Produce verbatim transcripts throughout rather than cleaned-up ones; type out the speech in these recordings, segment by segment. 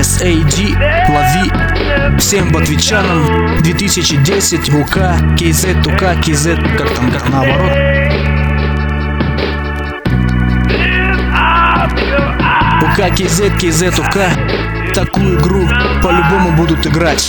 эс эй ди, лови. Всем ботвичанам две тысячи десять, УК, КЗ, УК, КЗ, как там, как наоборот. УК, КЗ, КЗ, УК. Такую игру по-любому будут играть.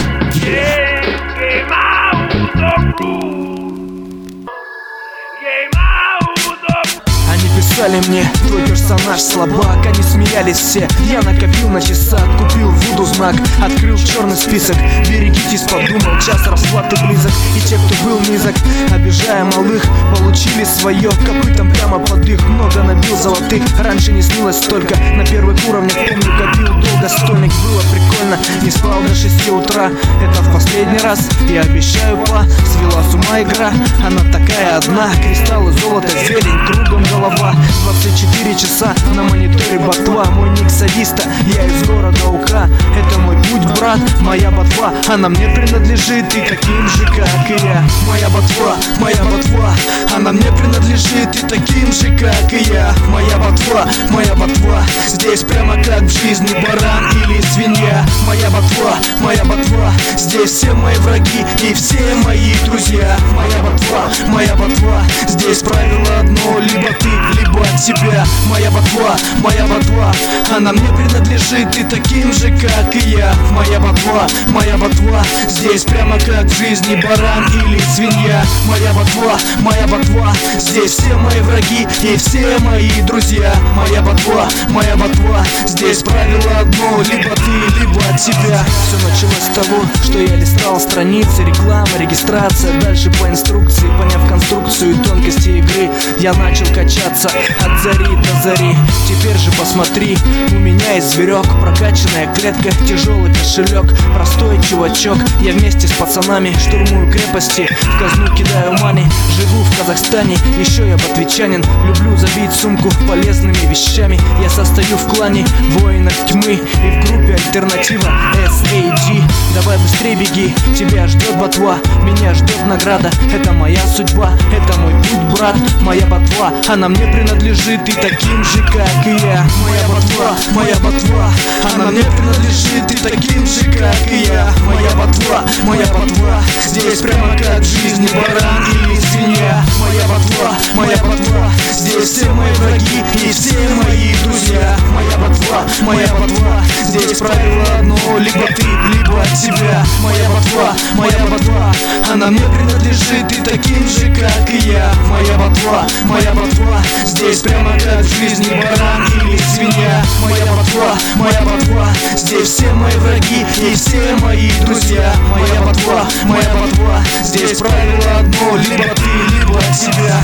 Они писали мне: твой персонаж слабак. Они смеялись все. Я накопил на часах, купил Вуду знак, открыл черный список. Берегитесь, подумал, час расплаты близок. И те, кто был низок, обижая малых, получили свое копытом прямо под их. Много набил золотых, раньше не снилось столько. На первых уровнях, помню, копил долго. Стольник, было прикольно, не спал до шести утра. Это в последний раз, я обещаю, па. Свела с ума игра, она такая одна. Кристаллы, золото, зелень, кругом голова. Двадцать четыре часа на мониторе ботва. Мой ник садиста, я из города УК. Это мой путь, брат, моя ботва. Она мне принадлежит и таким же, как и я. Моя ботва, моя ботва. Она мне принадлежит и таким же, как и я. Моя ботва, моя ботва. Здесь прямо как в жизни баран или свинья. Моя ботва, моя ботва. Здесь все мои враги и все мои друзья. Моя ботва, моя ботва. Здесь правило одно: либо ты, либо от себя. Моя ботва, моя ботва. Она мне принадлежит и таким же, как и я. Моя ботва, моя ботва. Здесь прямо как в жизни баран или свинья. Моя ботва, моя ботва. Здесь все мои враги и все мои друзья. Моя ботва, моя ботва. Здесь правило одно: либо ты, либо от себя. Все началось с того, что я листал страницы, реклама, регистрация. Дальше по инструкции, поняв конструкцию и тонкости игры, я начал качаться от зари до зари. Теперь же посмотри, у меня есть зверек, прокачанная клетка, тяжелый кошелек, простой чувачок. Я вместе с пацанами штурмую крепости, в казну кидаю мани. Живу в Казахстане, еще я ботвичанин. Люблю забить сумку полезными вещами. Я состою в клане воинов тьмы и в группе альтернатива эс эй ди. Давай быстрей беги, тебя ждет ботва, меня ждет награда. Это моя судьба, это мой путь, брат. Моя ботва, она мне принадлежит и таким же, как и я. Моя ботва, моя ботва. Она мне принадлежит и таким же, как и я. Моя ботва, моя ботва. Здесь прямо как в жизни баран или свинья. Моя ботва, моя ботва. Здесь все мои враги и все мои друзья. Моя ботва, моя ботва. Здесь правило одно: либо ты, либо от себя. Моя ботва, моя ботва. Она мне принадлежит и таким же, как и я. Моя ботва, моя ботва. Здесь прямо как в жизни баран или свинья. Моя ботва, моя ботва. Здесь все мои враги и все мои друзья. Моя ботва, моя ботва. Здесь правило одно: либо ты, либо от себя.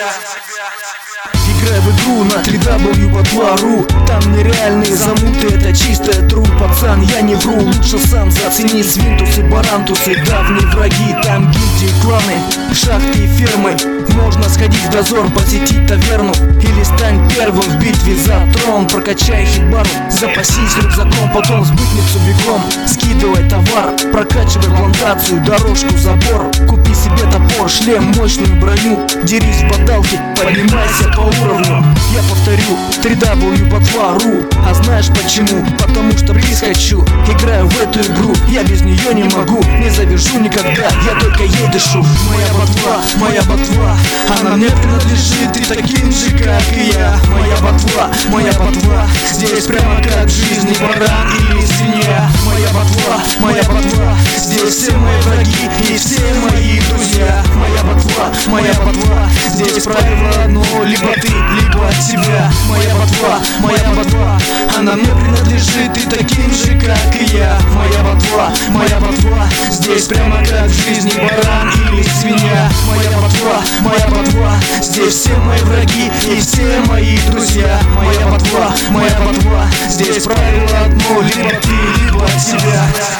Играй в игру на три дабл ю ботва точка ру. Там нереальные замуты, это чистая тру. Пацан, я не вру, лучше сам зацени. Свинтусы, барантусы, давние враги. Там гильдии, кланы, шахты и фермы. Можно сходить в дозор, посетить таверну. Или стань первым в битве за трон. Прокачай хитбару, запасись рюкзаком. Потом в сбытницу бегом, скидывай товар. Прокачивай плантацию, дорожку, забор. Купи себе топор, шлем, мощную броню. Дерись в баталке, поднимайся по уровню. Я повторю, три дабл ю ботва точка ру. А знаешь почему? Потому что приз хочу. Играю в эту игру, я без нее не могу. Не завяжу никогда, я только ей дышу. Моя ботва, моя ботва. Она мне принадлежит и таким же, как и я. Моя ботва, моя ботва. Здесь прямо как в жизни баран или свинья. Моя ботва, моя ботва. Здесь все мои враги и все мои друзья. Моя ботва, моя ботва. Здесь правило одно: либо ты, либо от себя. Моя ботва, моя ботва. Она мне принадлежит и таким же, как и я. Моя ботва, моя ботва. Здесь прямо как в жизни баран или свинья. Моя ботва, моя ботва. Здесь все мои враги и все мои друзья. Моя ботва, моя ботва. Здесь правило одно: либо ты, либо от себя.